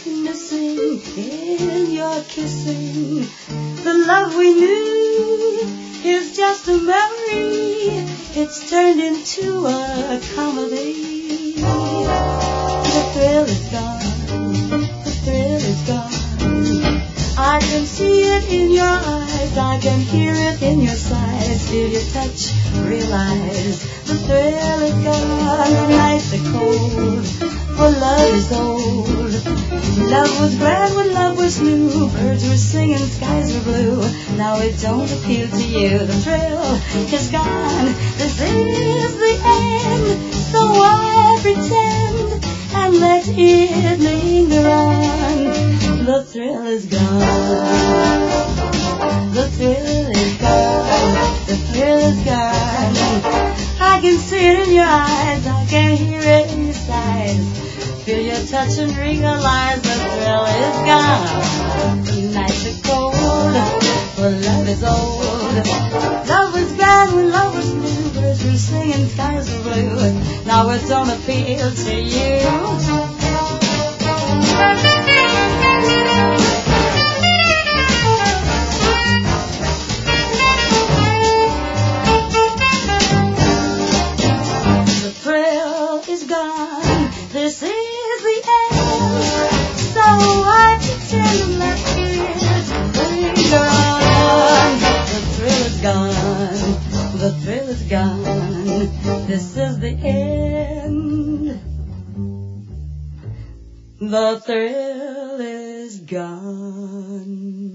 missing in your kissing. The love we knew is just a memory. It's turned into a comedy. The thrill is gone. The thrill is gone. I can see it in your eyes. I can hear it in your sighs. Feel your touch, realize the thrill is gone. The nights are cold, for love is old. Love was grand when love was new. Birds were singing, skies were blue. Now it don't appeal to you. The thrill is gone. This is the end. So why pretend and let it linger on? The thrill is gone. The thrill is gone. The thrill is gone. I can see it in your eyes. I can hear it in your sighs. Feel your touch and realize the thrill is gone. The nights are cold, but love is old. Love was grand when love was new. Birds were singing, skies were blue. Now it don't appeal to you. The thrill is gone. This is the end. So I pretend to let it linger on. The thrill is gone. The thrill is gone. This is the end. The thrill is gone.